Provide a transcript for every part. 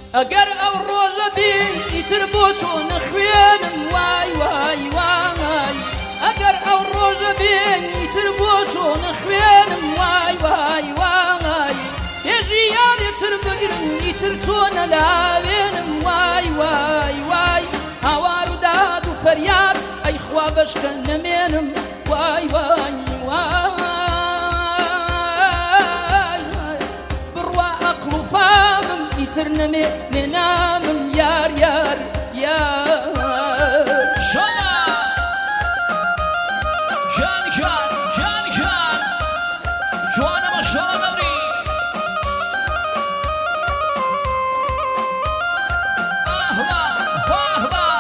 ئەگەر ئەو ڕۆژە بین ئیتر بۆ تۆ نەخوێنم وای وای وای ئەگەر ئەو ڕۆژە بین ئیتر بۆ تۆ نەخوێنم وای وای وای هێژی یارێتر بگرم ئیتر تۆ نەلاوێنم وای وای وای هاوار و داد و فەریاد ئەی خوا بەشکە نەمێنم وای وای وای بڕوا عەقڵ و فامم ئیتر نەمێنێ نامم یار یار یار شەڵا جانی جان جانی جان جوانەمە شەڵا دەوری ئاهوا ئاهوا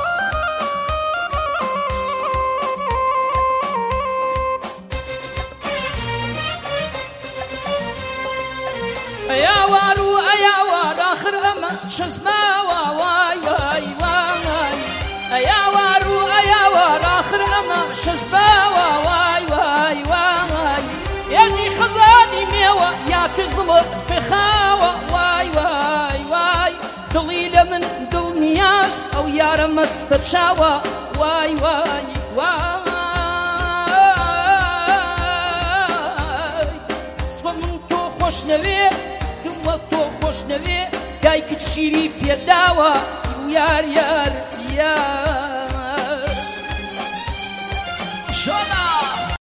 ئەیاوار و ئەیاوار ئاخر ئەمە چەسماوە وای وای وای ئەیاوار و ئەیاوار ئاخر ئەمە چەسماوە وای وای وای هێژی خەزانی مێوە یا کزڵە فێخاوە وای وای وای دڵی لە من دڵ نیاز ئەو یارە مەستە چاوە وای وای وای سوە من تۆ خۆشنەوێ وە تۆ خۆشنەوێ دایکت شیری پێداوە یار یار یار شەڵا